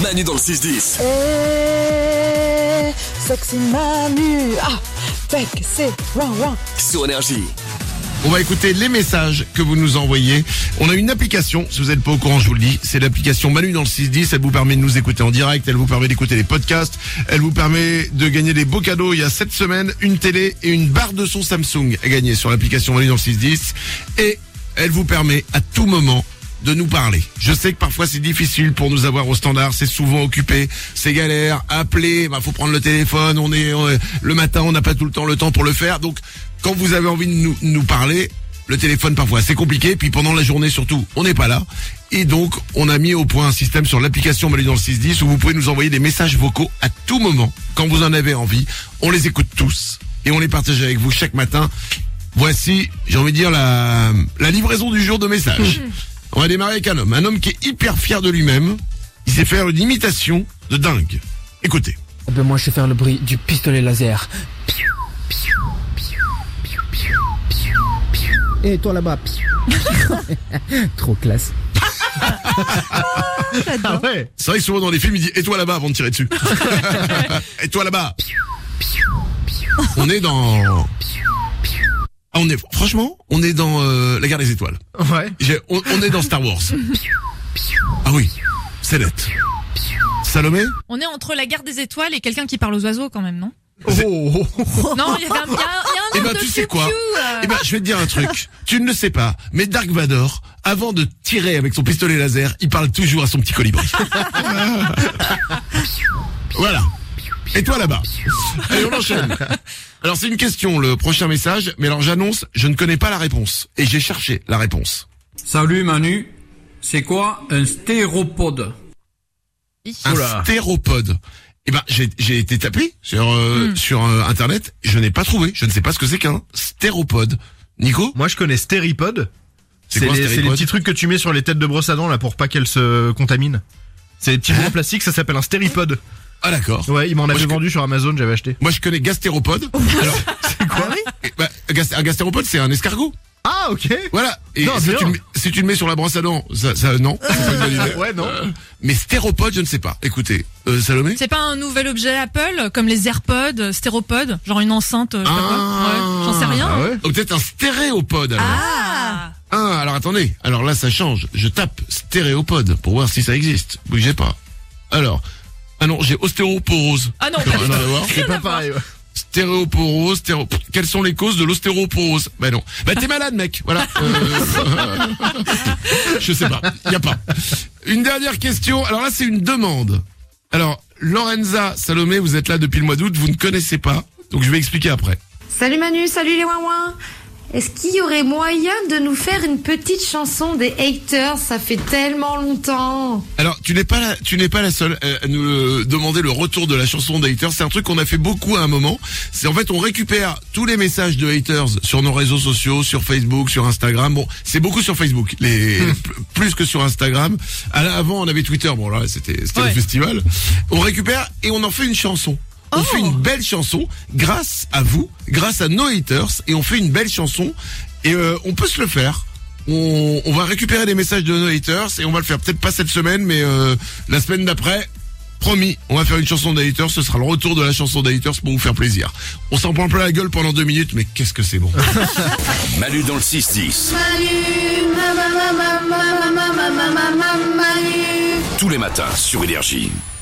Manu dans le 6-10. Sexy Manu. Fait que c'est ouin. Sur Énergie. On va écouter les messages que vous nous envoyez. On a une application, si vous n'êtes pas au courant, je vous le dis, c'est l'application Manu dans le 610. Elle vous permet de nous écouter en direct, elle vous permet d'écouter les podcasts, elle vous permet de gagner des beaux cadeaux. Il y a 7 semaines, une télé et une barre de son Samsung à gagner sur l'application Manu dans le 610. Et elle vous permet à tout moment de nous parler. Je sais que parfois c'est difficile pour nous avoir au standard, c'est souvent occupé, c'est galère, appeler, faut prendre le téléphone, on est le matin, on n'a pas tout le temps pour le faire. Donc quand vous avez envie de nous parler, le téléphone parfois c'est compliqué, puis pendant la journée surtout, on n'est pas là. Et donc on a mis au point un système sur l'application Manu dans le 610 où vous pouvez nous envoyer des messages vocaux à tout moment, quand vous en avez envie. On les écoute tous et on les partage avec vous chaque matin. Voici, j'ai envie de dire, la livraison du jour de messages. On va démarrer avec un homme qui est hyper fier de lui-même. Il sait faire une imitation de dingue. Écoutez. Moi je sais faire le bruit du pistolet laser. Et toi là-bas. Trop classe. Ah ouais. C'est vrai que souvent dans les films il dit et toi là-bas avant de tirer dessus. Et toi là-bas. On est dans... on est dans la guerre des étoiles. Ouais. On est dans Star Wars. Ah oui, c'est net. Salomé ? On est entre la guerre des étoiles et quelqu'un qui parle aux oiseaux quand même, non? Oh. Non, il y a un air de tu sais piou-piou, quoi ? Je vais te dire un truc. Tu ne le sais pas, mais Dark Vador, avant de tirer avec son pistolet laser, il parle toujours à son petit colibri. Voilà. Et toi là-bas. Allez, on enchaîne. Alors c'est une question, le prochain message, mais alors j'annonce, je ne connais pas la réponse. Et j'ai cherché la réponse. Salut Manu, c'est quoi un stéropode? Un stéropode. J'ai été tapé sur internet, je n'ai pas trouvé, je ne sais pas ce que c'est qu'un stéropode. Nico ? Moi je connais stéripode. C'est quoi, les stéripode ? petits trucs que tu mets sur les têtes de brosse à dents là pour pas qu'elles se contaminent. C'est des petits bouts en plastique, ça s'appelle un stéripode. Ah d'accord. Ouais, il m'en avait vendu sur Amazon, j'avais acheté. Moi je connais gastéropode. Alors, c'est quoi? un gastéropode c'est un escargot. Ah ok. Voilà. Et non, si tu le mets sur la brosse à dents, ça non, c'est pas une bonne idée. Ouais non. Mais stéropode, je ne sais pas. Écoutez, Salomé. C'est pas un nouvel objet Apple comme les AirPods, stéropode, genre une enceinte, je sais pas quoi. Ouais, j'en sais rien. Ah ouais. Donc peut-être un stéréopode alors. Alors attendez. Alors là ça change. Je tape stéréopode pour voir si ça existe. Bougez pas. Alors. Ah non, j'ai ostéoporose. Ah non, rien à voir. C'est pas pareil. Ouais. Stéréoporose, quelles sont les causes de l'ostéoporose? Non. T'es malade, mec. Voilà. Je sais pas. Y a pas. Une dernière question. Alors là, c'est une demande. Alors, Lorenza, Salomé, vous êtes là depuis le mois d'août. Vous ne connaissez pas. Donc, je vais expliquer après. Salut Manu, salut les ouin-ouin. Est-ce qu'il y aurait moyen de nous faire une petite chanson des haters? Ça fait tellement longtemps. Alors, tu n'es pas la seule à nous demander le retour de la chanson des haters. C'est un truc qu'on a fait beaucoup à un moment. C'est en fait, on récupère tous les messages de haters sur nos réseaux sociaux, sur Facebook, sur Instagram. Bon, c'est beaucoup sur Facebook, plus que sur Instagram. Avant, on avait Twitter. Bon, là, c'était le festival. On récupère et on en fait une chanson. On fait une belle chanson grâce à vous, grâce à nos haters, et on fait une belle chanson et on peut se le faire. On va récupérer des messages de nos haters et on va le faire peut-être pas cette semaine, mais la semaine d'après, promis, on va faire une chanson des haters. Ce sera le retour de la chanson des haters pour vous faire plaisir. On s'en prend plein la gueule pendant 2 minutes, mais qu'est-ce que c'est bon. Manu dans le 6-10. Manu. Tous les matins sur Énergie.